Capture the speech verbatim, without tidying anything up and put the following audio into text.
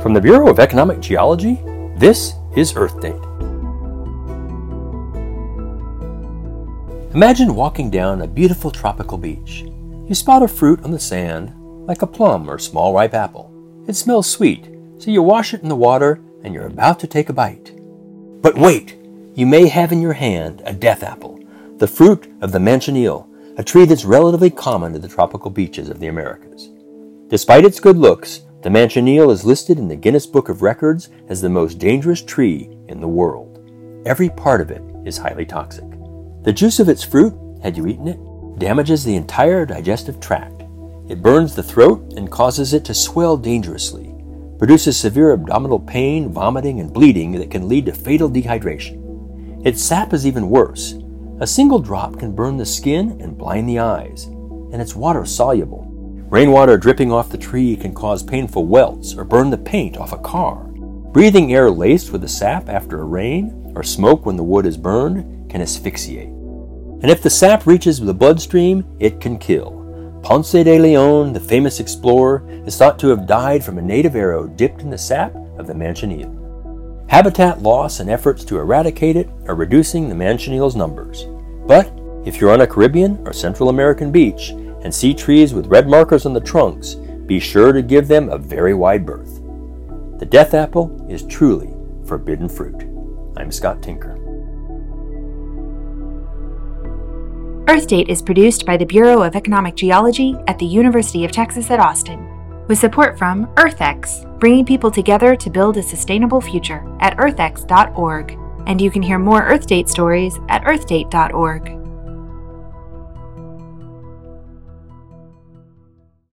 From the Bureau of Economic Geology, this is Earth Date. Imagine walking down a beautiful tropical beach. You spot a fruit on the sand, like a plum or small ripe apple. It smells sweet, so you wash it in the water and you're about to take a bite. But wait! You may have in your hand a death apple, the fruit of the manchineel, a tree that's relatively common to the tropical beaches of the Americas. Despite its good looks, the manchineel is listed in the Guinness Book of Records as the most dangerous tree in the world. Every part of it is highly toxic. The juice of its fruit, had you eaten it, damages the entire digestive tract. It burns the throat and causes it to swell dangerously, produces severe abdominal pain, vomiting, and bleeding that can lead to fatal dehydration. Its sap is even worse. A single drop can burn the skin and blind the eyes, and it's water-soluble. Rainwater dripping off the tree can cause painful welts or burn the paint off a car. Breathing air laced with the sap after a rain or smoke when the wood is burned can asphyxiate. And if the sap reaches the bloodstream, it can kill. Ponce de Leon, the famous explorer, is thought to have died from a native arrow dipped in the sap of the manchineel. Habitat loss and efforts to eradicate it are reducing the manchineel's numbers. But if you're on a Caribbean or Central American beach and see trees with red markers on the trunks, be sure to give them a very wide berth. The death apple is truly forbidden fruit. I'm Scott Tinker. Earth Date is produced by the Bureau of Economic Geology at the University of Texas at Austin, with support from EarthX, bringing people together to build a sustainable future at earth x dot org. And you can hear more Earth Date stories at earth date dot org.